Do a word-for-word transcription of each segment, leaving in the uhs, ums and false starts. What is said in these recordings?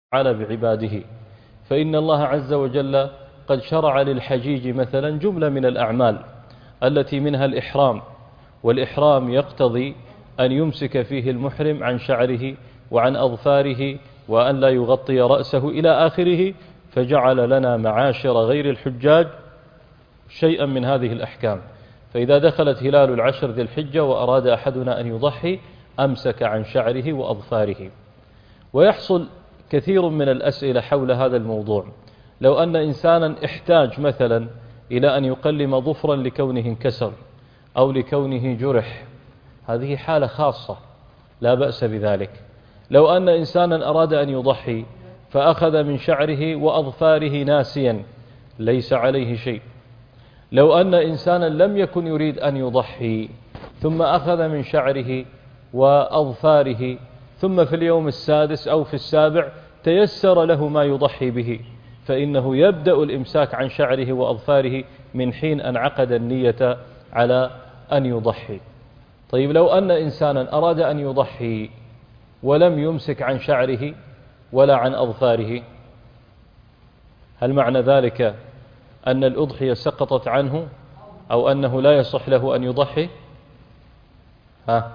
على بعباده. فإن الله عز وجل قد شرع للحجيج مثلا جملة من الأعمال التي منها الإحرام، والإحرام يقتضي أن يمسك فيه المحرم عن شعره وعن أظفاره وأن لا يغطي رأسه إلى آخره، فجعل لنا معاشر غير الحجاج شيئا من هذه الأحكام. فإذا دخلت هلال العشر ذي الحجة وأراد أحدنا أن يضحي أمسك عن شعره وأظفاره. ويحصل كثير من الأسئلة حول هذا الموضوع. لو أن إنسانا احتاج مثلا إلى أن يقلم ظفرا لكونه انكسر أو لكونه جرح، هذه حالة خاصة لا بأس بذلك. لو أن إنسانا أراد أن يضحي فأخذ من شعره وأظفاره ناسيا ليس عليه شيء. لو أن إنسانا لم يكن يريد أن يضحي ثم أخذ من شعره وأظفاره ثم في اليوم السادس أو في السابع تيسر له ما يضحي به، فإنه يبدأ الإمساك عن شعره وأظفاره من حين أن عقد النية على أن يضحي. طيب لو أن إنسانا أراد أن يضحي ولم يمسك عن شعره ولا عن أظفاره، هل معنى ذلك أن الأضحية سقطت عنه أو أنه لا يصح له أن يضحي؟ ها؟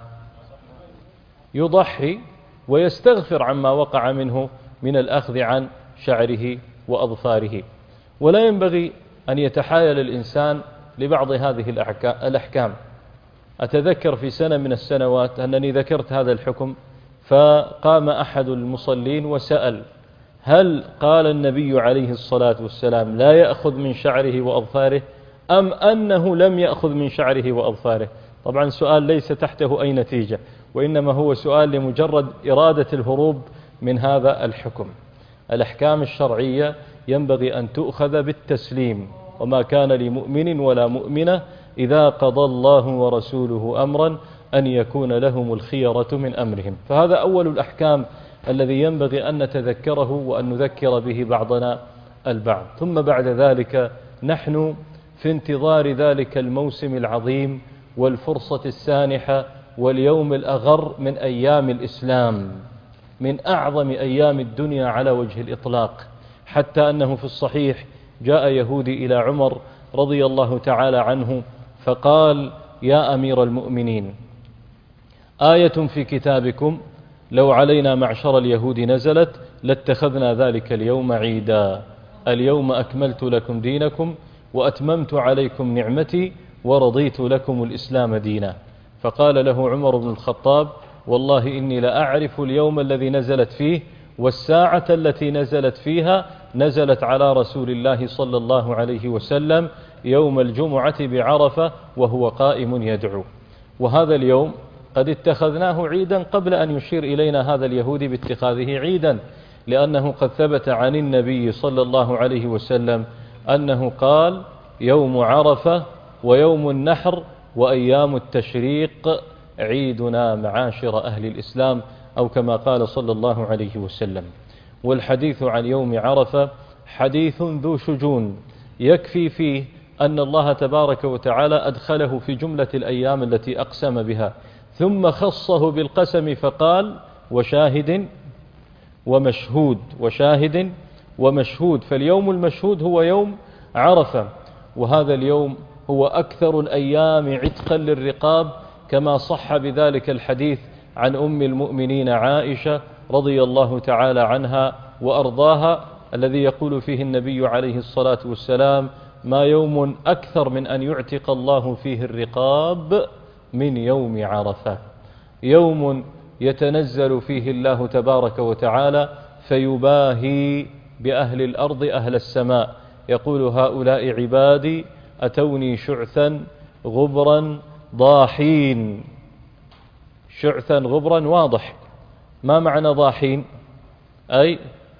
يضحي ويستغفر عما وقع منه من الأخذ عن شعره وأظفاره. ولا ينبغي أن يتحايل الإنسان لبعض هذه الأحكام. أتذكر في سنة من السنوات أنني ذكرت هذا الحكم، فقام أحد المصلين وسأل: هل قال النبي عليه الصلاة والسلام لا يأخذ من شعره وأظفاره أم أنه لم يأخذ من شعره وأظفاره؟ طبعا سؤال ليس تحته أي نتيجة، وإنما هو سؤال لمجرد إرادة الهروب من هذا الحكم. الأحكام الشرعية ينبغي أن تؤخذ بالتسليم، وما كان لمؤمن ولا مؤمنة إذا قضى الله ورسوله أمرا أن يكون لهم الخيرة من أمرهم. فهذا أول الأحكام الذي ينبغي أن نتذكره وأن نذكر به بعضنا البعض. ثم بعد ذلك نحن في انتظار ذلك الموسم العظيم والفرصة السانحة واليوم الأغر من أيام الإسلام، من أعظم أيام الدنيا على وجه الإطلاق، حتى أنه في الصحيح جاء يهودي إلى عمر رضي الله تعالى عنه فقال: يا أمير المؤمنين، آية في كتابكم لو علينا معشر اليهود نزلت لاتخذنا ذلك اليوم عيدا، اليوم أكملت لكم دينكم وأتممت عليكم نعمتي ورضيت لكم الإسلام دينا. فقال له عمر بن الخطاب: والله إني لأعرف اليوم الذي نزلت فيه والساعة التي نزلت فيها، نزلت على رسول الله صلى الله عليه وسلم يوم الجمعة بعرفة وهو قائم يدعو. وهذا اليوم قد اتخذناه عيدا قبل أن يشير إلينا هذا اليهودي باتخاذه عيدا، لأنه قد ثبت عن النبي صلى الله عليه وسلم أنه قال: يوم عرفة ويوم النحر وأيام التشريق عيدنا معاشر أهل الإسلام، أو كما قال صلى الله عليه وسلم. والحديث عن يوم عرفة حديث ذو شجون يكفي فيه أن الله تبارك وتعالى أدخله في جملة الأيام التي أقسم بها، ثم خصه بالقسم فقال: وشاهد ومشهود، وشاهد ومشهود. فاليوم المشهود هو يوم عرفة، وهذا اليوم هو أكثر الأيام عتقا للرقاب، كما صح بذلك الحديث عن أم المؤمنين عائشة رضي الله تعالى عنها وأرضاها، الذي يقول فيه النبي عليه الصلاة والسلام: ما يوم أكثر من أن يعتق الله فيه الرقاب من يوم عرفة، يوم يتنزل فيه الله تبارك وتعالى فيباهي بأهل الأرض أهل السماء، يقول: هؤلاء عبادي أتوني شعثا غبرا ضاحين. شعثا غبرا واضح. ما معنى ضاحين؟ أي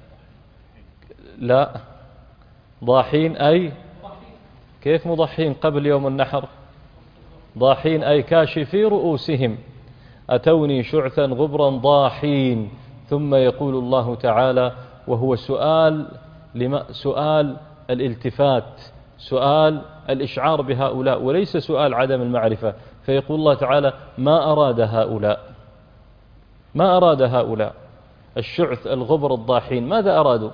لا ضاحين أي كيف مضحين قبل يوم النحر؟ ضاحين أي كاشفي رؤوسهم. أتوني شعثا غبرا ضاحين. ثم يقول الله تعالى، وهو سؤال لما سؤال الالتفات، سؤال الإشعار بهؤلاء وليس سؤال عدم المعرفة، فيقول الله تعالى: ما أراد هؤلاء، ما أراد هؤلاء. الشعث الغبر الضاحين، ماذا أرادوا؟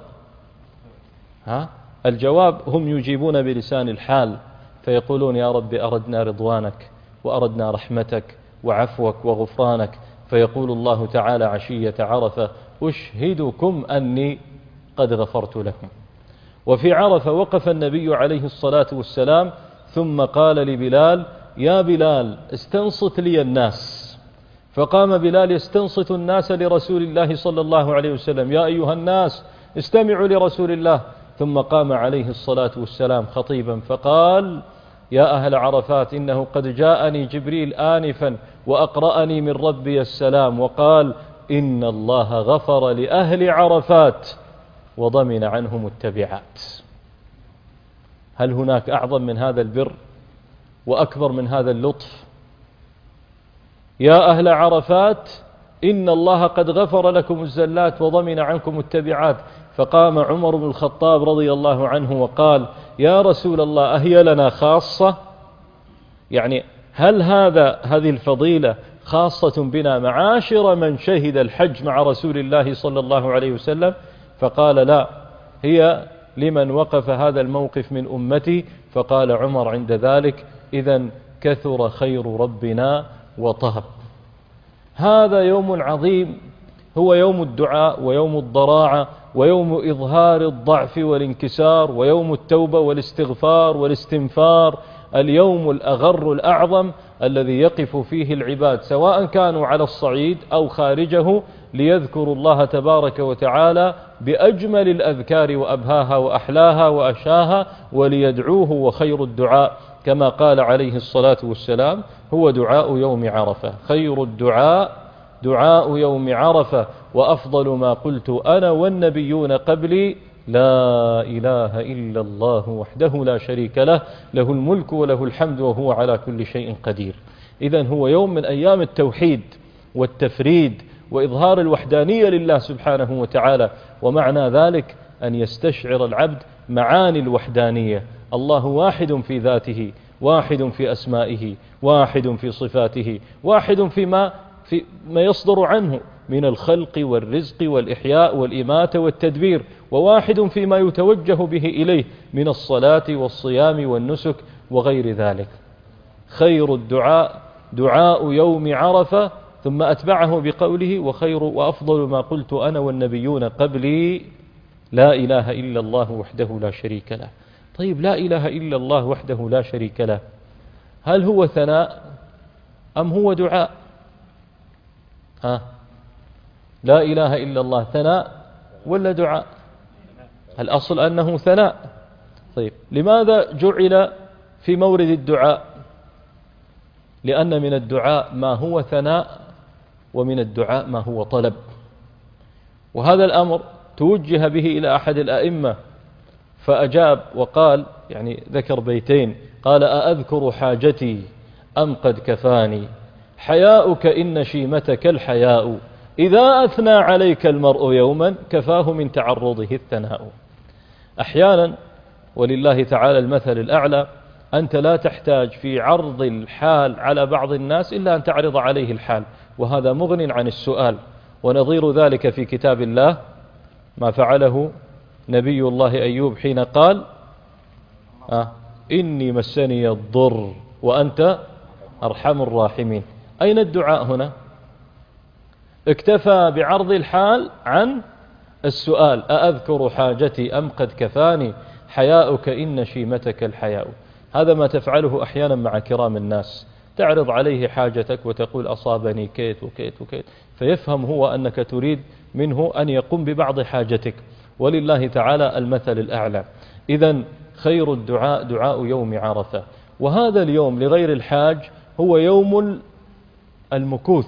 ها؟ الجواب هم يجيبون بلسان الحال فيقولون يا رب أردنا رضوانك وأردنا رحمتك وعفوك وغفرانك. فيقول الله تعالى عشية عرفة أشهدكم أني قد غفرت لكم. وفي عرفة وقف النبي عليه الصلاة والسلام ثم قال لبلال يا بلال استنصت لي الناس، فقام بلال يستنصت الناس لرسول الله صلى الله عليه وسلم، يا أيها الناس استمعوا لرسول الله. ثم قام عليه الصلاة والسلام خطيبا فقال يا أهل عرفات إنه قد جاءني جبريل آنفا وأقرأني من ربي السلام وقال إن الله غفر لأهل عرفات وضمن عنهم التبعات. هل هناك أعظم من هذا البر وأكبر من هذا اللطف؟ يا أهل عرفات إن الله قد غفر لكم الزلات وضمن عنكم التبعات. فقام عمر بن الخطاب رضي الله عنه وقال يا رسول الله أهي لنا خاصة؟ يعني هل هذا هذه الفضيلة خاصة بنا معاشر من شهد الحج مع رسول الله صلى الله عليه وسلم؟ فقال لا، هي لمن وقف هذا الموقف من أمتي. فقال عمر عند ذلك إذن كثر خير ربنا وطهب. هذا يوم عظيم، هو يوم الدعاء ويوم الضراعة ويوم إظهار الضعف والانكسار ويوم التوبة والاستغفار والاستنفار، اليوم الأغر الأعظم الذي يقف فيه العباد سواء كانوا على الصعيد أو خارجه ليذكروا الله تبارك وتعالى بأجمل الأذكار وأبهاها وأحلاها وأشاها وليدعوه. وخير الدعاء كما قال عليه الصلاة والسلام هو دعاء يوم عرفة، خير الدعاء دعاء يوم عرفة وأفضل ما قلت أنا والنبيون قبلي لا إله إلا الله وحده لا شريك له له الملك وله الحمد وهو على كل شيء قدير. إذن هو يوم من أيام التوحيد والتفريد وإظهار الوحدانية لله سبحانه وتعالى. ومعنى ذلك أن يستشعر العبد معاني الوحدانية، الله واحد في ذاته، واحد في أسمائه، واحد في صفاته، واحد فيما في ما يصدر عنه من الخلق والرزق والإحياء والإماتة والتدبير، وواحد فيما يتوجه به إليه من الصلاة والصيام والنسك وغير ذلك. خير الدعاء دعاء يوم عرفة، ثم أتبعه بقوله وخير وأفضل ما قلت أنا والنبيون قبلي لا إله إلا الله وحده لا شريك له. طيب لا إله إلا الله وحده لا شريك له، هل هو ثناء أم هو دعاء؟ ها؟ لا إله إلا الله ثناء ولا دعاء؟ الأصل أنه ثناء. طيب لماذا جعل في مورد الدعاء؟ لأن من الدعاء ما هو ثناء ومن الدعاء ما هو طلب. وهذا الأمر توجه به إلى أحد الأئمة فأجاب وقال، يعني ذكر بيتين، قال أأذكر حاجتي أم قد كفاني حياؤك إن شيمتك الحياء إذا أثنى عليك المرء يوما كفاه من تعرضه الثناء. أحيانا ولله تعالى المثل الأعلى أنت لا تحتاج في عرض الحال على بعض الناس إلا أن تعرض عليه الحال، وهذا مغن عن السؤال. ونظير ذلك في كتاب الله ما فعله نبي الله أيوب حين قال آه إني مسني الضر وأنت أرحم الراحمين. أين الدعاء هنا؟ اكتفى بعرض الحال عن السؤال أأذكر حاجتي أم قد كفاني حياؤك إن شيمتك الحياء. هذا ما تفعله أحيانا مع كرام الناس، تعرض عليه حاجتك وتقول أصابني كيت وكيت وكيت، فيفهم هو أنك تريد منه أن يقوم ببعض حاجتك، ولله تعالى المثل الأعلى. إذن خير الدعاء دعاء يوم عرفة. وهذا اليوم لغير الحاج هو يوم المكوث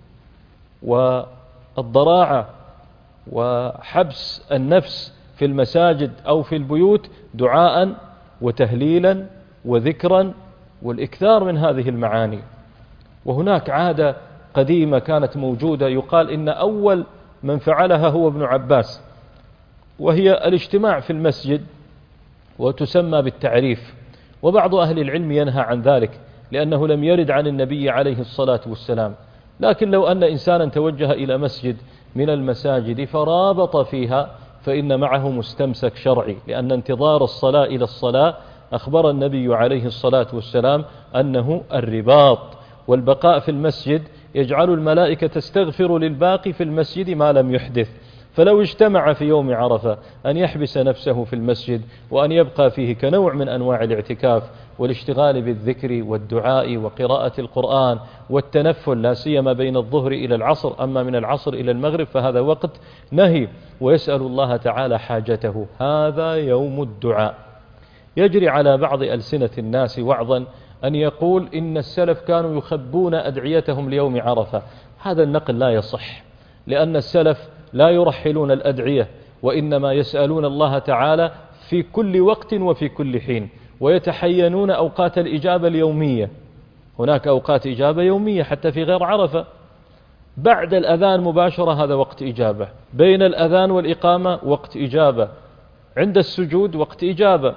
والضراعة وحبس النفس في المساجد أو في البيوت دعاء وتهليلا وذكرا والإكثار من هذه المعاني. وهناك عادة قديمة كانت موجودة يقال إن أول من فعلها هو ابن عباس، وهي الاجتماع في المسجد وتسمى بالتعريف. وبعض أهل العلم ينهى عن ذلك لأنه لم يرد عن النبي عليه الصلاة والسلام. لكن لو أن إنسانا توجه إلى مسجد من المساجد فرابط فيها فإن معه مستمسك شرعي، لأن انتظار الصلاة إلى الصلاة أخبر النبي عليه الصلاة والسلام أنه الرباط، والبقاء في المسجد يجعل الملائكة تستغفر للباقي في المسجد ما لم يحدث. فلو اجتمع في يوم عرفة أن يحبس نفسه في المسجد وأن يبقى فيه كنوع من أنواع الاعتكاف والاشتغال بالذكر والدعاء وقراءة القرآن والتنفل، لا سيما بين الظهر إلى العصر، أما من العصر إلى المغرب فهذا وقت نهي، ويسأل الله تعالى حاجته. هذا يوم الدعاء. يجري على بعض ألسنة الناس وعظا أن يقول إن السلف كانوا يخبون أدعيتهم ليوم عرفة. هذا النقل لا يصح، لأن السلف لا يرحلون الأدعية، وإنما يسألون الله تعالى في كل وقت وفي كل حين، ويتحينون أوقات الإجابة اليومية. هناك أوقات إجابة يومية حتى في غير عرفة. بعد الأذان مباشرة هذا وقت إجابة، بين الأذان والإقامة وقت إجابة، عند السجود وقت إجابة،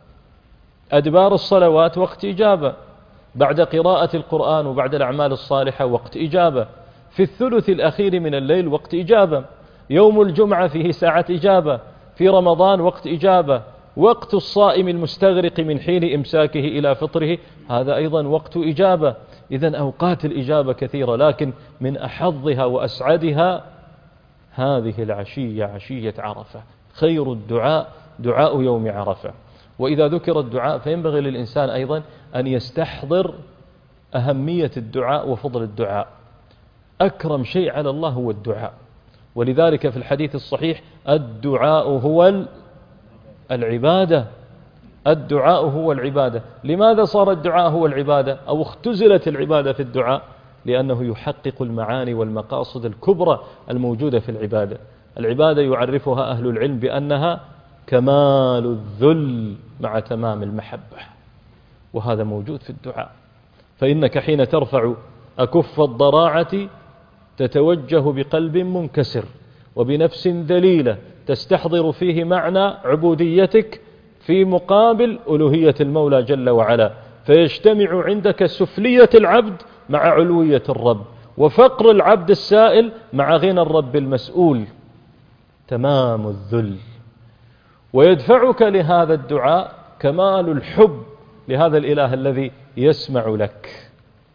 أدبار الصلوات وقت إجابة، بعد قراءة القرآن وبعد الأعمال الصالحة وقت إجابة، في الثلث الأخير من الليل وقت إجابة، يوم الجمعة فيه ساعة إجابة، في رمضان وقت إجابة، وقت الصائم المستغرق من حين إمساكه إلى فطره هذا أيضا وقت إجابة. إذن أوقات الإجابة كثيرة، لكن من أحظها وأسعدها هذه العشية، عشية عرفة. خير الدعاء دعاء يوم عرفة. وإذا ذكر الدعاء فينبغي للإنسان أيضا أن يستحضر أهمية الدعاء وفضل الدعاء. أكرم شيء على الله هو الدعاء، ولذلك في الحديث الصحيح الدعاء هو العبادة. الدعاء هو العبادة. لماذا صار الدعاء هو العبادة أو اختزلت العبادة في الدعاء؟ لأنه يحقق المعاني والمقاصد الكبرى الموجودة في العبادة. العبادة يعرفها أهل العلم بأنها كمال الذل مع تمام المحبة، وهذا موجود في الدعاء. فإنك حين ترفع أكف الضراعة تتوجه بقلب منكسر وبنفس ذليلة تستحضر فيه معنى عبوديتك في مقابل ألوهية المولى جل وعلا، فيجتمع عندك سفلية العبد مع علوية الرب، وفقر العبد السائل مع غنى الرب المسؤول، تمام الذل. ويدفعك لهذا الدعاء كمال الحب لهذا الإله الذي يسمع لك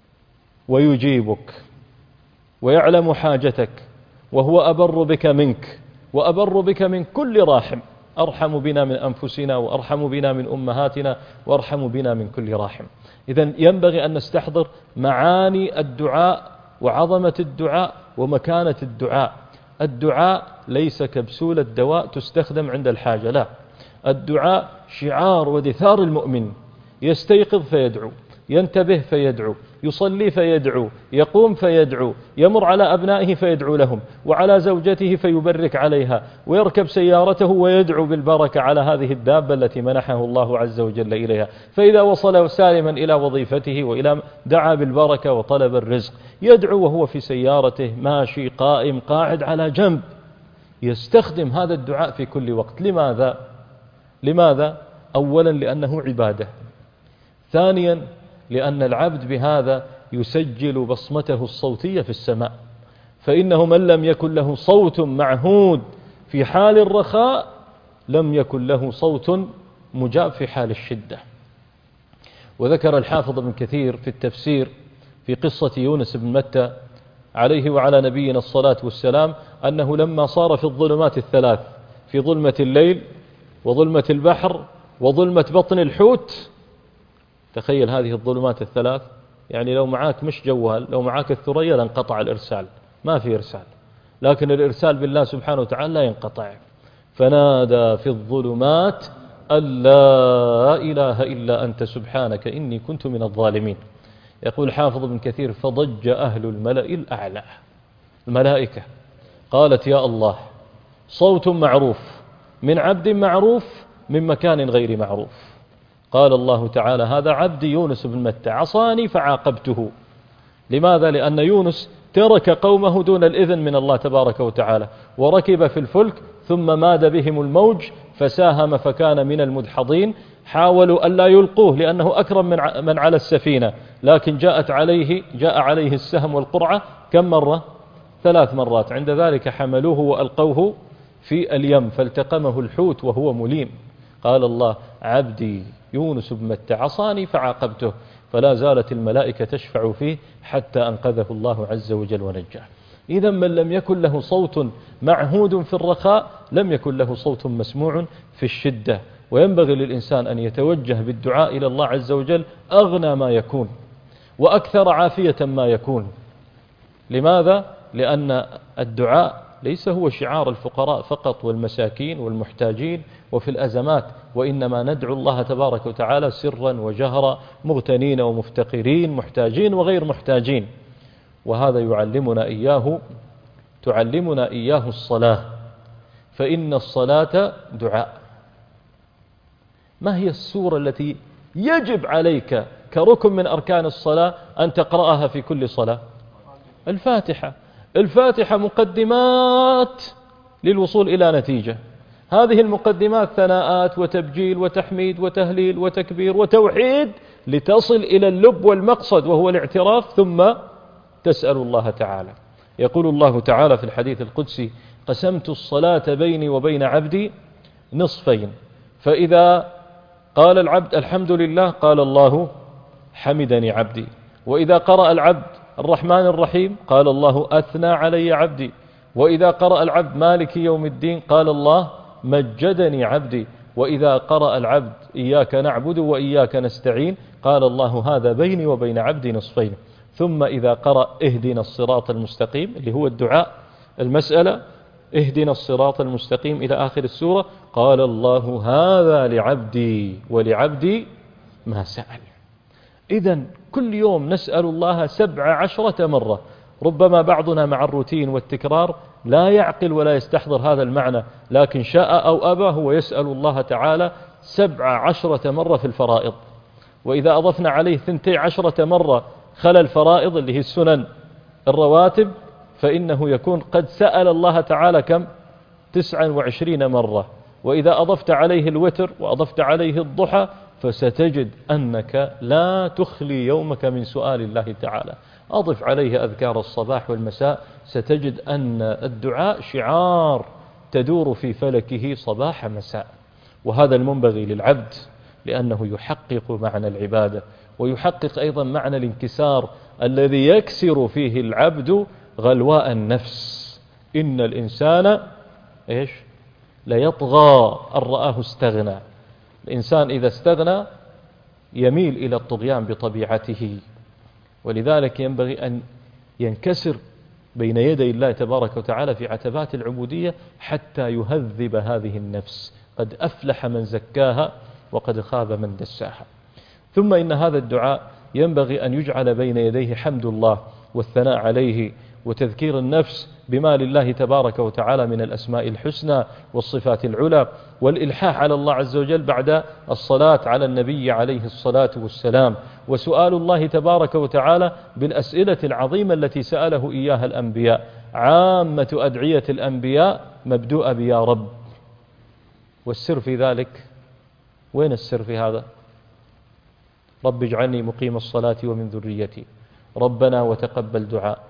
ويجيبك ويعلم حاجتك، وهو أبر بك منك وأبر بك من كل راحم، أرحم بنا من أنفسنا وأرحم بنا من أمهاتنا وأرحم بنا من كل راحم. إذن ينبغي أن نستحضر معاني الدعاء وعظمة الدعاء ومكانة الدعاء. الدعاء ليس كبسولة دواء تستخدم عند الحاجة، لا، الدعاء شعار ودثار المؤمن، يستيقظ فيدعو، ينتبه فيدعو، يصلي فيدعو، يقوم فيدعو، يمر على أبنائه فيدعو لهم، وعلى زوجته فيبرك عليها، ويركب سيارته ويدعو بالبركة على هذه الدابة التي منحه الله عز وجل إليها. فإذا وصل سالما إلى وظيفته وإلى دعا بالبركة وطلب الرزق، يدعو وهو في سيارته ماشي قائم قاعد على جنب، يستخدم هذا الدعاء في كل وقت. لماذا؟ لماذا؟ أولا لأنه عبادة، ثانيا لأن العبد بهذا يسجل بصمته الصوتية في السماء، فإنه من لم يكن له صوت معهود في حال الرخاء لم يكن له صوت مجاب في حال الشدة. وذكر الحافظ ابن كثير في التفسير في قصة يونس بن متى عليه وعلى نبينا الصلاة والسلام أنه لما صار في الظلمات الثلاث، في ظلمة الليل وظلمة البحر وظلمة بطن الحوت، تخيل هذه الظلمات الثلاث، يعني لو معاك مش جوال، لو معاك الثريا لانقطع الإرسال، ما في إرسال، لكن الإرسال بالله سبحانه وتعالى لا ينقطع. فنادى في الظلمات أن لا إله إلا أنت سبحانك إني كنت من الظالمين. يقول حافظ ابن كثير فضج أهل الملأ الأعلى، الملائكة قالت يا الله، صوت معروف من عبد معروف من مكان غير معروف. قال الله تعالى هذا عبدي يونس بن متى عصاني فعاقبته. لماذا؟ لأن يونس ترك قومه دون الإذن من الله تبارك وتعالى، وركب في الفلك ثم ماد بهم الموج فساهم فكان من المدحضين. حاولوا أن لا يلقوه لأنه أكرم من من على السفينة، لكن جاءت عليه جاء عليه السهم والقرعة كم مرة؟ ثلاث مرات. عند ذلك حملوه وألقوه في اليم فالتقمه الحوت وهو مليم. قال الله: عبدي يونس بن متى عصاني فعاقبته، فلا زالت الملائكة تشفع فيه حتى أنقذه الله عز وجل ونجاه. إذا من لم يكن له صوت معهود في الرخاء لم يكن له صوت مسموع في الشدة. وينبغي للإنسان أن يتوجه بالدعاء إلى الله عز وجل أغنى ما يكون وأكثر عافية ما يكون. لماذا؟ لأن الدعاء ليس هو شعار الفقراء فقط والمساكين والمحتاجين وفي الأزمات، وإنما ندعو الله تبارك وتعالى سرا وجهرا، مغتنين ومفتقرين، محتاجين وغير محتاجين. وهذا يعلمنا إياه تعلمنا إياه الصلاة، فإن الصلاة دعاء. ما هي السورة التي يجب عليك كركن من أركان الصلاة أن تقرأها في كل صلاة؟ الفاتحة. الفاتحة مقدمات للوصول إلى نتيجة. هذه المقدمات ثناءات وتبجيل وتحميد وتهليل وتكبير وتوحيد لتصل إلى اللب والمقصد وهو الاعتراف، ثم تسأل الله تعالى. يقول الله تعالى في الحديث القدسي: قسمت الصلاة بيني وبين عبدي نصفين، فإذا قال العبد الحمد لله قال الله: حمدني عبدي. وإذا قرأ العبد الرحمن الرحيم قال الله: أثنى علي عبدي. وإذا قرأ العبد مالك يوم الدين قال الله: مجدني عبدي. وإذا قرأ العبد إياك نعبد وإياك نستعين قال الله: هذا بيني وبين عبدي نصفين. ثم إذا قرأ اهدنا الصراط المستقيم اللي هو الدعاء المسألة، اهدنا الصراط المستقيم إلى آخر السورة، قال الله: هذا لعبدي ولعبدي ما سأل. إذن كل يوم نسأل الله سبع عشرة مرة. ربما بعضنا مع الروتين والتكرار لا يعقل ولا يستحضر هذا المعنى، لكن شاء أو أبى هو يسأل الله تعالى سبع عشرة مرة في الفرائض. وإذا أضفنا عليه ثنتي عشرة مرة خلى الفرائض اللي هي السنن الرواتب، فإنه يكون قد سأل الله تعالى كم؟ تسعا وعشرين مرة. وإذا أضفت عليه الوتر وأضفت عليه الضحى فستجد أنك لا تخلي يومك من سؤال الله تعالى. أضف عليه أذكار الصباح والمساء، ستجد أن الدعاء شعار تدور في فلكه صباح مساء. وهذا المنبغي للعبد، لأنه يحقق معنى العبادة ويحقق أيضا معنى الانكسار الذي يكسر فيه العبد غلواء النفس. إن الإنسان إيش؟ ليطغى أن رآه استغنى. الإنسان إذا استغنى يميل إلى الطغيان بطبيعته، ولذلك ينبغي أن ينكسر بين يدي الله تبارك وتعالى في عتبات العبودية حتى يهذب هذه النفس. قد أفلح من زكاها وقد خاب من دساها. ثم إن هذا الدعاء ينبغي أن يجعل بين يديه حمد الله والثناء عليه وتذكير النفس بما لله تبارك وتعالى من الأسماء الحسنى والصفات العلى، والإلحاح على الله عز وجل بعد الصلاة على النبي عليه الصلاة والسلام، وسؤال الله تبارك وتعالى بالأسئلة العظيمة التي سأله إياها الأنبياء. عامة أدعية الأنبياء مبدوءة بيا رب. والسر في ذلك، وين السر في هذا؟ رب اجعلني مقيم الصلاة ومن ذريتي، ربنا وتقبل دعاء.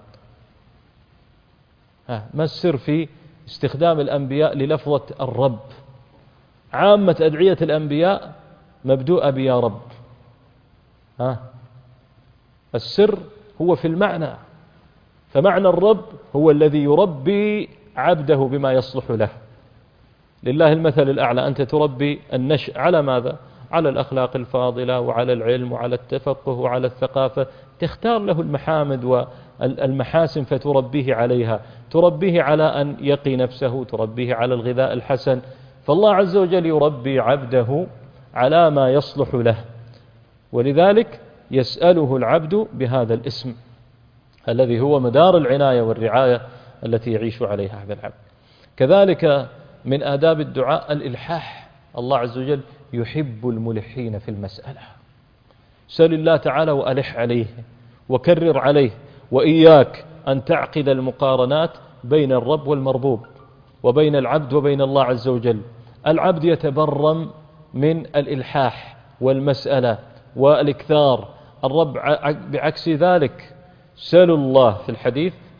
ها ما السر في استخدام الأنبياء للفظة الرب؟ عامة أدعية الأنبياء مبدوءة بيا رب. ها السر هو في المعنى، فمعنى الرب هو الذي يربي عبده بما يصلح له. لله المثل الأعلى، أنت تربي النشء على ماذا؟ على الأخلاق الفاضلة وعلى العلم وعلى التفقه وعلى الثقافة، تختار له المحامد والمحاسن فتربيه عليها، تربيه على أن يقي نفسه، تربيه على الغذاء الحسن. فالله عز وجل يربي عبده على ما يصلح له، ولذلك يسأله العبد بهذا الاسم الذي هو مدار العناية والرعاية التي يعيش عليها هذا العبد. كذلك من آداب الدعاء الإلحاح. الله عز وجل يحب الملحين في المسألة. سل الله تعالى وألح عليه وكرر عليه، وإياك أن تعقد المقارنات بين الرب والمربوب وبين العبد وبين الله عز وجل. العبد يتبرم من الإلحاح والمسألة والإكثار، الرب بعكس ذلك. سلوا الله في الحديث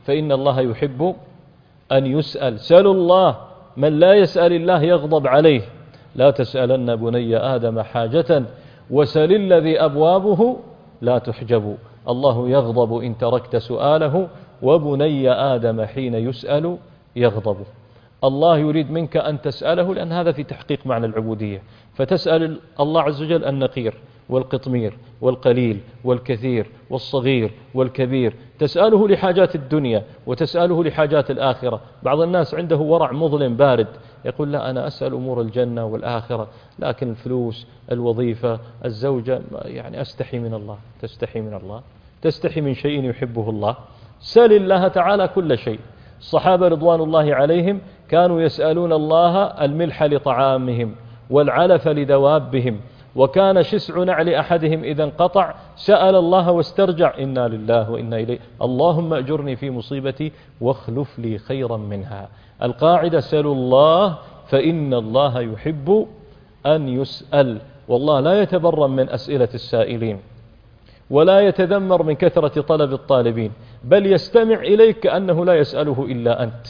فإن الله يحب أن يسأل. سلوا الله، من لا يسأل الله يغضب عليه. لا تسألن بني آدم حاجة وسل الذي أبوابه لا تحجب. الله يغضب إن تركت سؤاله، وبني آدم حين يسأل يغضب. الله يريد منك أن تسأله، لأن هذا في تحقيق معنى العبودية. فتسأل الله عز وجل النقير والقطمير والقليل والكثير والصغير والكبير، تسأله لحاجات الدنيا وتسأله لحاجات الآخرة. بعض الناس عنده ورع مظلم بارد، يقول لا أنا أسأل أمور الجنة والآخرة، لكن الفلوس، الوظيفة، الزوجة، يعني أستحي من الله. تستحي من الله؟ تستحي من شيء يحبه الله؟ سل الله تعالى كل شيء. الصحابة رضوان الله عليهم كانوا يسألون الله الملح لطعامهم والعلف لدوابهم، وكان شسع نعل أحدهم إذا انقطع سأل الله واسترجع: إنا لله وإنا إليه، اللهم أجرني في مصيبتي واخلف لي خيرا منها. القاعدة: سلوا الله فإن الله يحب أن يسأل. والله لا يتبرم من أسئلة السائلين، ولا يتذمر من كثرة طلب الطالبين، بل يستمع إليك كأنه لا يسأله إلا أنت.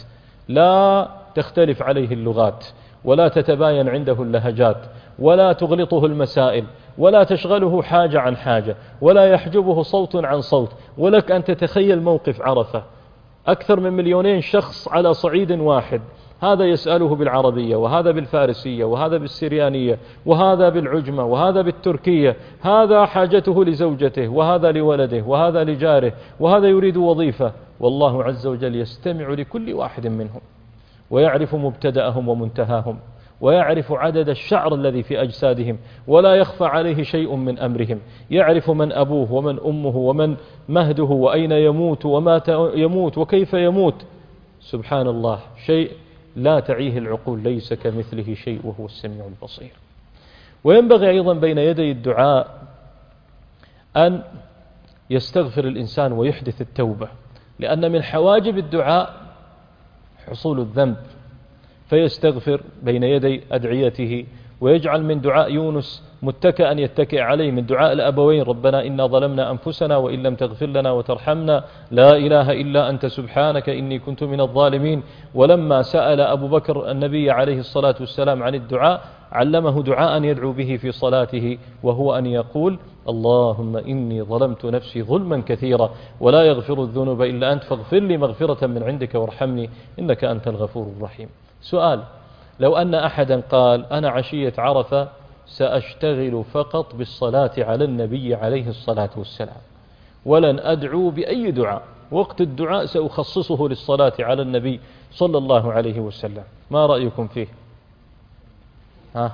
لا تختلف عليه اللغات، ولا تتباين عنده اللهجات، ولا تغلطه المسائل، ولا تشغله حاجة عن حاجة، ولا يحجبه صوت عن صوت. ولك أن تتخيل موقف عرفة، أكثر من مليونين شخص على صعيد واحد، هذا يسأله بالعربية، وهذا بالفارسية، وهذا بالسريانية، وهذا بالعجمة، وهذا بالتركية. هذا حاجته لزوجته، وهذا لولده، وهذا لجاره، وهذا يريد وظيفة. والله عز وجل يستمع لكل واحد منهم، ويعرف مبتدأهم ومنتهاهم، ويعرف عدد الشعر الذي في أجسادهم، ولا يخفى عليه شيء من أمرهم. يعرف من أبوه ومن أمه ومن مهده وأين يموت وما يموت وكيف يموت. سبحان الله، شيء لا تعيه العقول، ليس كمثله شيء وهو السميع البصير. وينبغي أيضا بين يدي الدعاء أن يستغفر الإنسان ويحدث التوبة، لأن من حواجب الدعاء حصول الذنب، فيستغفر بين يدي أدعيته، ويجعل من دعاء يونس متكئا يتكئ عليه من دعاء الأبوين: ربنا إنا ظلمنا أنفسنا وإن لم تغفر لنا وترحمنا لا إله إلا أنت سبحانك إني كنت من الظالمين. ولما سأل أبو بكر النبي عليه الصلاة والسلام عن الدعاء علمه دعاء يدعو به في صلاته، وهو أن يقول: اللهم إني ظلمت نفسي ظلما كثيرا ولا يغفر الذنوب إلا أنت فاغفر لي مغفرة من عندك وارحمني إنك أنت الغفور الرحيم. سؤال: لو أن أحدا قال: أنا عشية عرفة سأشتغل فقط بالصلاة على النبي عليه الصلاة والسلام، ولن أدعو بأي دعاء، وقت الدعاء سأخصصه للصلاة على النبي صلى الله عليه وسلم، ما رأيكم فيه؟ ها؟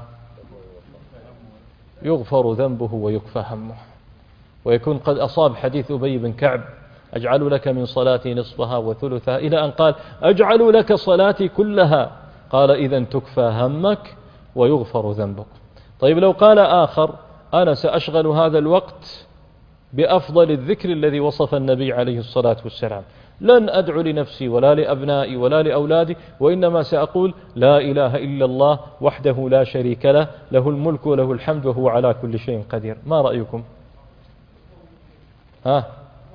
يغفر ذنبه ويكفى همه، ويكون قد أصاب حديث أبي بن كعب: أجعل لك من صلاتي نصفها وثلثها، إلى أن قال: أجعل لك صلاتي كلها. قال: إذن تكفى همك ويغفر ذنبك. طيب لو قال آخر: أنا سأشغل هذا الوقت بأفضل الذكر الذي وصف النبي عليه الصلاة والسلام، لن أدعو لنفسي ولا لأبنائي ولا لأولادي، وإنما سأقول: لا إله إلا الله وحده لا شريك له، له الملك وله الحمد وهو على كل شيء قدير. ما رأيكم؟ ها؟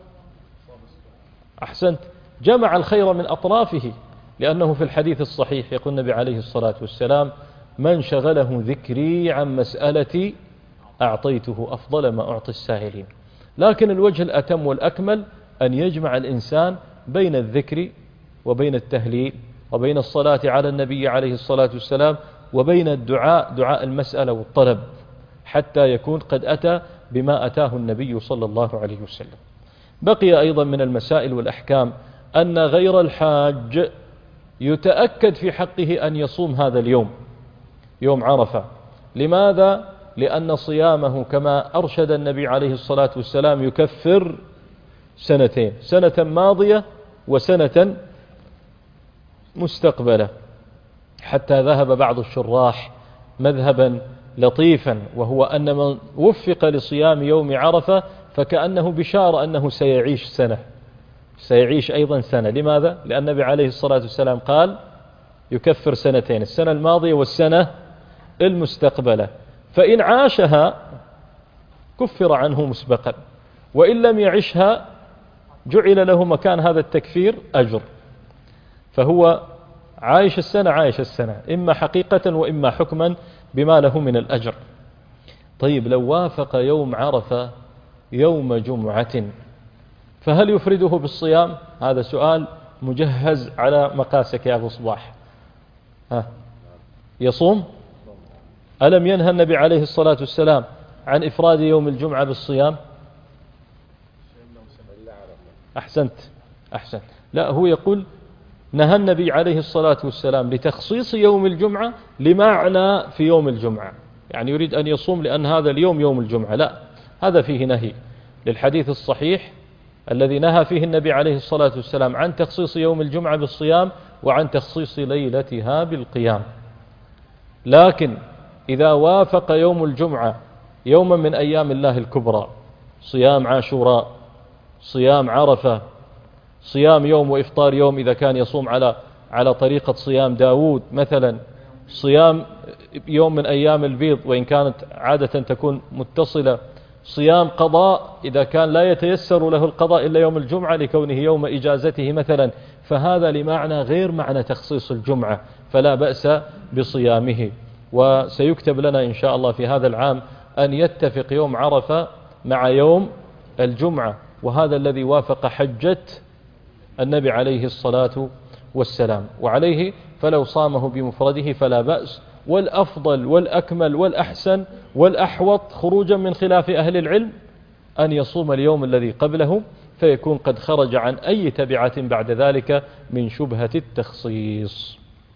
أحسنت، جمع الخير من أطرافه، لأنه في الحديث الصحيح يقول النبي عليه الصلاة والسلام: من شغله ذكري عن مسألتي أعطيته أفضل ما أعطي السائلين. لكن الوجه الأتم والأكمل أن يجمع الإنسان بين الذكر وبين التهليل وبين الصلاة على النبي عليه الصلاة والسلام وبين الدعاء، دعاء المسألة والطلب، حتى يكون قد أتى بما أتاه النبي صلى الله عليه وسلم. بقي أيضا من المسائل والأحكام أن غير الحاج يتأكد في حقه أن يصوم هذا اليوم، يوم عرفة. لماذا؟ لأن صيامه كما أرشد النبي عليه الصلاة والسلام يكفر سنتين، سنة ماضية وسنة مستقبلة، حتى ذهب بعض الشراح مذهبا لطيفا، وهو أن من وفق لصيام يوم عرفة فكأنه بشارة أنه سيعيش سنة، سيعيش أيضا سنة. لماذا؟ لأن النبي عليه الصلاة والسلام قال يكفر سنتين، السنة الماضية والسنة المستقبلة، فإن عاشها كفر عنه مسبقا، وإن لم يعشها جعل له مكان هذا التكفير أجر، فهو عايش السنة عايش السنة إما حقيقة وإما حكما بما له من الأجر. طيب لو وافق يوم عرفة يوم جمعة فهل يفرده بالصيام؟ هذا سؤال مجهز على مقاسك يا أبو صباح. ها يصوم؟ ألم ينهى النبي عليه الصلاة والسلام عن إفراد يوم الجمعة بالصيام؟ أحسنت أحسنت. لا، هو يقول نهى النبي عليه الصلاة والسلام لتخصيص يوم الجمعة لمعنى في يوم الجمعة، يعني يريد أن يصوم لأن هذا اليوم يوم الجمعة، لا، هذا فيه نهي للحديث الصحيح الذي نهى فيه النبي عليه الصلاة والسلام عن تخصيص يوم الجمعة بالصيام وعن تخصيص ليلتها بالقيام. لكن إذا وافق يوم الجمعة يوما من أيام الله الكبرى، صيام عاشوراء، صيام عرفة، صيام يوم وإفطار يوم إذا كان يصوم على على طريقة صيام داود مثلا، صيام يوم من أيام البيض وإن كانت عادة تكون متصلة، صيام قضاء إذا كان لا يتيسر له القضاء إلا يوم الجمعة لكونه يوم إجازته مثلا، فهذا لمعنى غير معنى تخصيص الجمعة، فلا بأس بصيامه. وسيكتب لنا إن شاء الله في هذا العام أن يتفق يوم عرفة مع يوم الجمعة، وهذا الذي وافق حجة النبي عليه الصلاة والسلام، وعليه فلو صامه بمفرده فلا بأس. والأفضل والأكمل والأحسن والأحوط خروجا من خلاف أهل العلم أن يصوم اليوم الذي قبله، فيكون قد خرج عن أي تبعة بعد ذلك من شبهة التخصيص.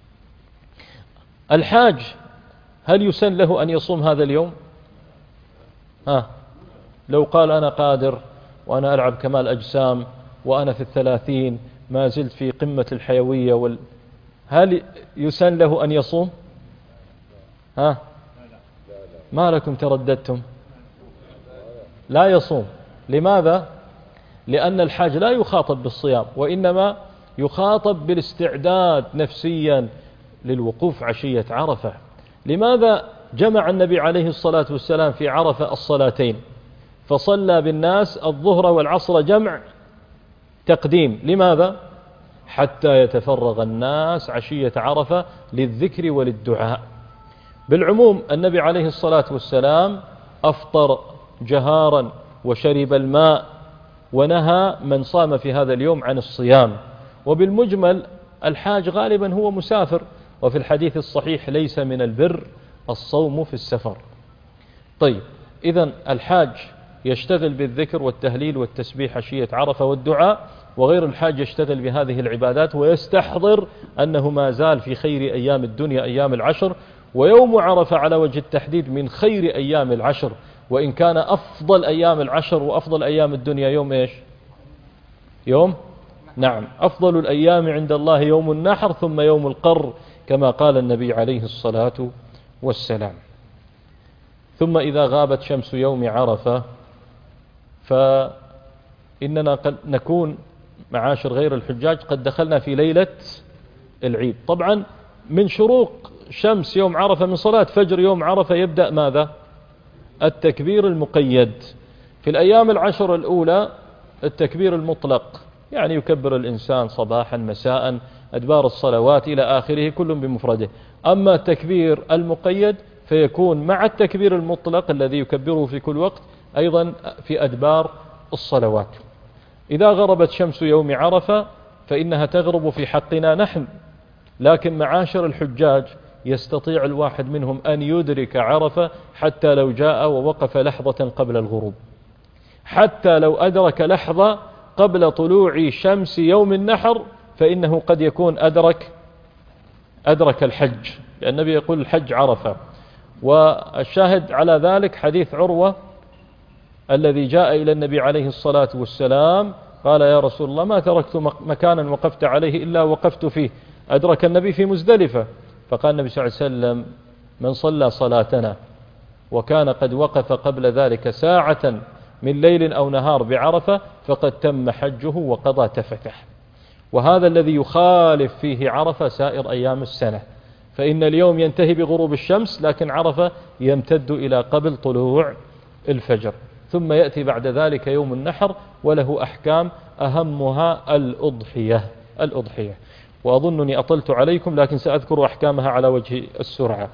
الحاج هل يسن له أن يصوم هذا اليوم؟ ها لو قال أنا قادر وأنا ألعب كمال أجسام وأنا في الثلاثين ما زلت في قمة الحيوية وال... هل يسن له أن يصوم؟ ها ما لكم ترددتم؟ لا يصوم. لماذا؟ لأن الحاج لا يخاطب بالصيام، وإنما يخاطب بالاستعداد نفسيا للوقوف عشية عرفة. لماذا جمع النبي عليه الصلاة والسلام في عرفة الصلاتين فصلى بالناس الظهر والعصر جمع تقديم؟ لماذا؟ حتى يتفرغ الناس عشية عرفة للذكر وللدعاء. بالعموم النبي عليه الصلاة والسلام أفطر جهارا وشرب الماء ونهى من صام في هذا اليوم عن الصيام. وبالمجمل الحاج غالبا هو مسافر، وفي الحديث الصحيح ليس من البر الصوم في السفر. طيب إذن الحاج يشتغل بالذكر والتهليل والتسبيح عشية عرفة والدعاء، وغير الحاج يشتغل بهذه العبادات ويستحضر أنه ما زال في خير أيام الدنيا أيام العشر، ويوم عرفة على وجه التحديد من خير أيام العشر، وإن كان أفضل أيام العشر وأفضل أيام الدنيا يوم إيش؟ يوم نعم أفضل الأيام عند الله يوم النحر ثم يوم القر كما قال النبي عليه الصلاة والسلام. ثم إذا غابت شمس يوم عرفة فإننا قد نكون معاشر غير الحجاج قد دخلنا في ليلة العيد. طبعا من شروق شمس يوم عرفة من صلاة فجر يوم عرفة يبدأ ماذا؟ التكبير المقيد. في الأيام العشر الأولى التكبير المطلق، يعني يكبر الإنسان صباحا مساء أدبار الصلوات إلى آخره كل بمفرده. أما التكبير المقيد فيكون مع التكبير المطلق الذي يكبره في كل وقت أيضا في أدبار الصلوات. إذا غربت شمس يوم عرفة فإنها تغرب في حقنا نحن، لكن معاشر الحجاج يستطيع الواحد منهم أن يدرك عرفة حتى لو جاء ووقف لحظة قبل الغروب، حتى لو أدرك لحظة قبل طلوع شمس يوم النحر فإنه قد يكون أدرك أدرك الحج، لأن النبي يقول الحج عرفة. والشاهد على ذلك حديث عروة الذي جاء إلى النبي عليه الصلاة والسلام قال يا رسول الله ما تركت مكانا وقفت عليه إلا وقفت فيه. أدرك النبي في مزدلفة، فقال النبي صلى الله عليه وسلم من صلى صلاتنا وكان قد وقف قبل ذلك ساعة من ليل أو نهار بعرفة فقد تم حجه وقضى تفتح. وهذا الذي يخالف فيه عرفة سائر أيام السنة، فإن اليوم ينتهي بغروب الشمس لكن عرفة يمتد إلى قبل طلوع الفجر. ثم يأتي بعد ذلك يوم النحر وله أحكام أهمها الأضحية الأضحية وأظنني أطلت عليكم لكن سأذكر أحكامها على وجه السرعة.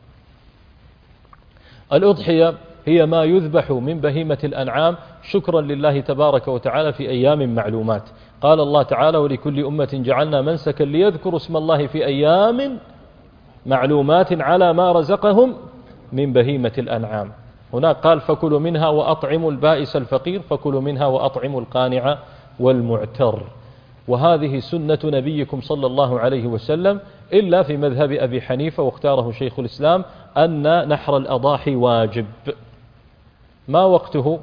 الأضحية هي ما يذبح من بهيمة الأنعام شكرا لله تبارك وتعالى في أيام معلومات. قال الله تعالى ولكل أمة جعلنا منسكا ليذكروا اسم الله في أيام معلومات على ما رزقهم من بهيمة الأنعام. هناك قال فكلوا منها وأطعموا البائس الفقير، فكلوا منها وأطعموا القانع والمعتر. وهذه سنة نبيكم صلى الله عليه وسلم إلا في مذهب أبي حنيفة واختاره شيخ الإسلام أن نحر الأضاحي واجب. ما وقته؟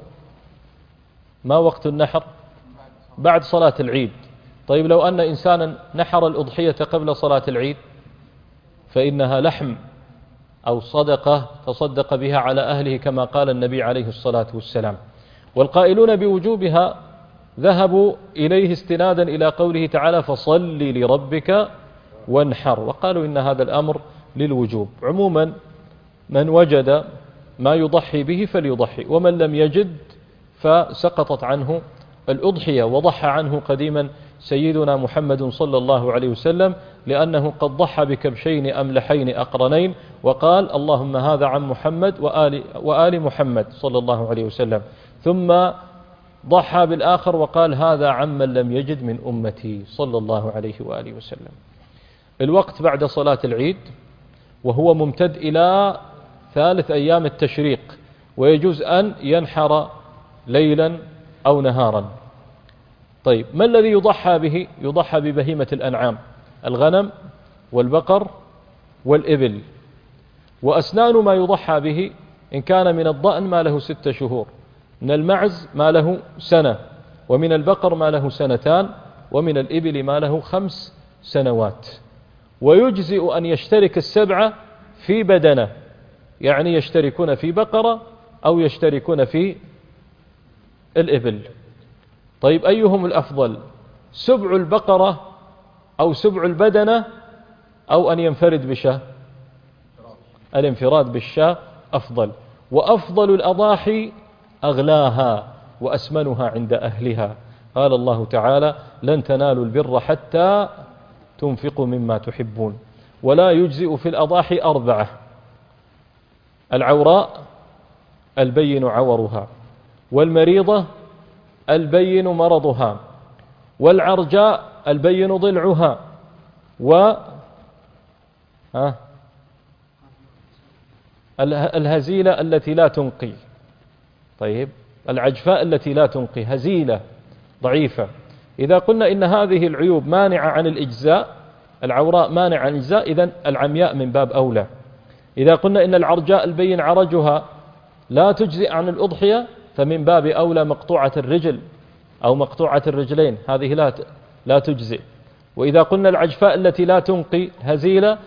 ما وقت النحر؟ بعد صلاة العيد. طيب لو أن إنسانا نحر الأضحية قبل صلاة العيد فإنها لحم أو صدقة تصدق بها على أهله كما قال النبي عليه الصلاة والسلام. والقائلون بوجوبها ذهبوا إليه استنادا إلى قوله تعالى فصل لربك وانحر، وقالوا إن هذا الأمر للوجوب. عموما من وجد ما يضحي به فليضحي، ومن لم يجد فسقطت عنه الأضحية. وضحى عنه قديما سيدنا محمد صلى الله عليه وسلم لأنه قد ضحى بكبشين أملحين أقرنين وقال اللهم هذا عن محمد وآل, وآل محمد صلى الله عليه وسلم، ثم ضحى بالآخر وقال هذا عمن لم يجد من أمتي صلى الله عليه وآله وسلم. الوقت بعد صلاة العيد وهو ممتد إلى ثالث أيام التشريق، ويجوز أن ينحر ليلا أو نهارا. طيب ما الذي يضحى به؟ يضحى ببهيمة الأنعام، الغنم والبقر والإبل. وأسنان ما يضحى به إن كان من الضأن ما له ست شهور، من المعز ما له سنة، ومن البقر ما له سنتان، ومن الإبل ما له خمس سنوات. ويجزئ أن يشترك السبعة في بدنة، يعني يشتركون في بقرة أو يشتركون في الإبل. طيب أيهم الأفضل؟ سبع البقرة أو سبع البدنة أو أن ينفرد بشاة؟ الانفراد بالشاة أفضل. وأفضل الأضاحي أغلاها وأسمنها عند أهلها. قال الله تعالى لن تنالوا البر حتى تنفقوا مما تحبون. ولا يجزئ في الأضاحي أربعة: العوراء البين عورها، والمريضة البين مرضها، والعرجاء البين ضلعها، و ها الهزيلة التي لا تنقي. طيب العجفاء التي لا تنقي، هزيلة ضعيفة. إذا قلنا إن هذه العيوب مانعة عن الإجزاء، العوراء مانع عن الإجزاء، إذن العمياء من باب أولى. إذا قلنا إن العرجاء البين عرجها لا تجزئ عن الأضحية فمن باب أولى مقطوعة الرجل أو مقطوعة الرجلين، هذه لا لا تجزئ. وإذا قلنا العجفاء التي لا تنقي هزيلة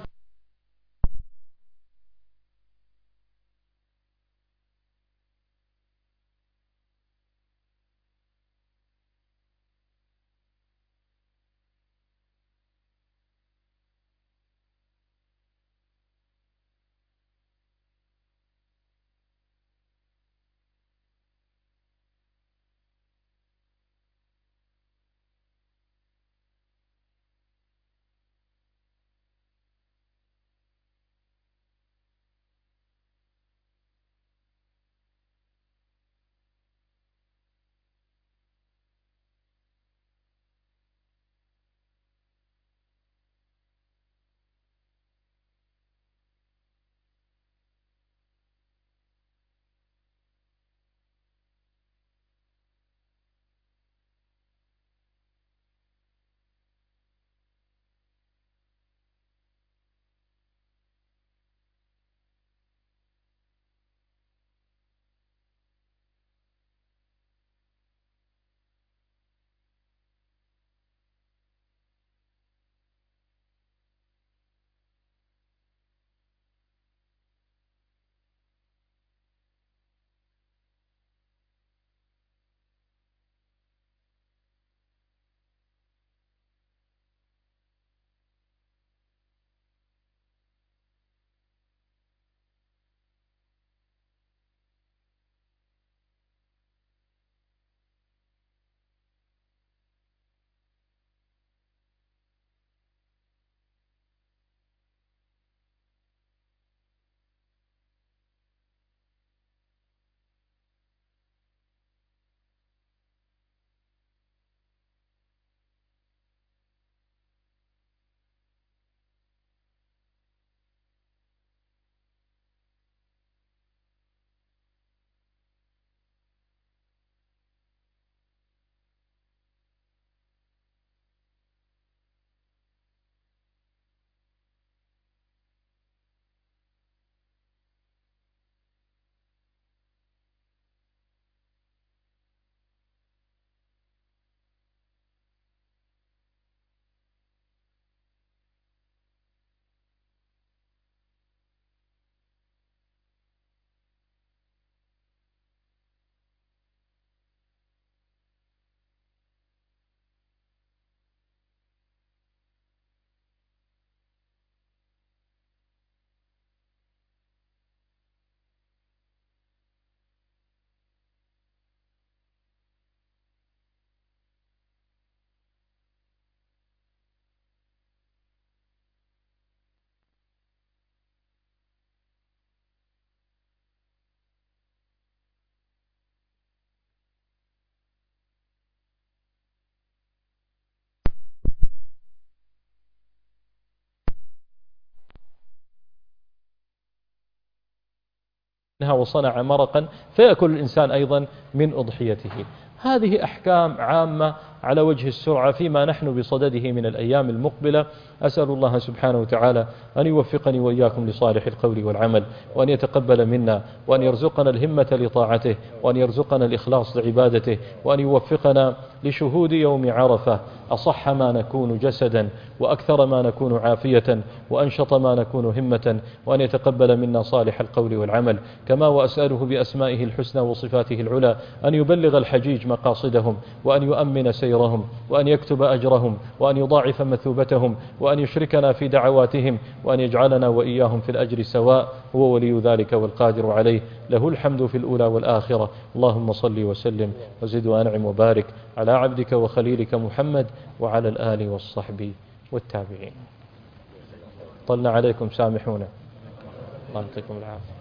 وصنع مرقا فيأكل الإنسان أيضا من أضحيته. هذه أحكام عامة على وجه السرعة فيما نحن بصدده من الأيام المقبلة. أسأل الله سبحانه وتعالى أن يوفقني وإياكم لصالح القول والعمل، وأن يتقبل منا، وأن يرزقنا الهمة لطاعته، وأن يرزقنا الإخلاص لعبادته، وأن يوفقنا لشهود يوم عرفة أصح ما نكون جسدا، وأكثر ما نكون عافية، وأنشط ما نكون همة، وأن يتقبل منا صالح القول والعمل. كما وأسأله بأسمائه الحسنى وصفاته العلى أن يبلغ الحجيج مقاصدهم، وأن يؤمن سيرهم، وأن يكتب أجرهم، وأن يضاعف مثوبتهم، وأن يشركنا في دعواتهم، وأن يجعلنا وإياهم في الأجر سواء. هو ولي ذلك والقادر عليه، له الحمد في الأولى والآخرة. اللهم صل وسلم وزد وأنعم وبارك على عبدك وخليلك محمد وعلى الآل والصحب والتابعين. طلنا عليكم، سامحونا. الله يعطيكم العافية.